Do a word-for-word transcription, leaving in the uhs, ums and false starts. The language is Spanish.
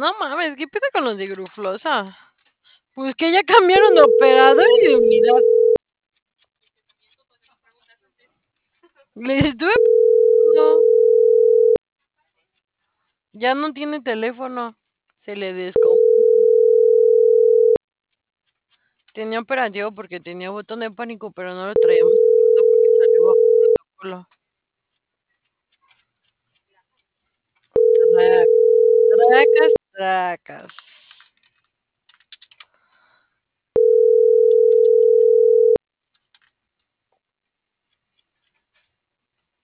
No mames, ¿qué pedo con los de Gruflosa? Pues que ya cambiaron de operador y de unidad. Les estuve preguntando. Ya no tiene teléfono. Se le descompuso. Tenía operativo porque tenía botón de pánico, pero no lo traíamos en ruta porque salió bajo protocolo. Tracas, tracas, tracas.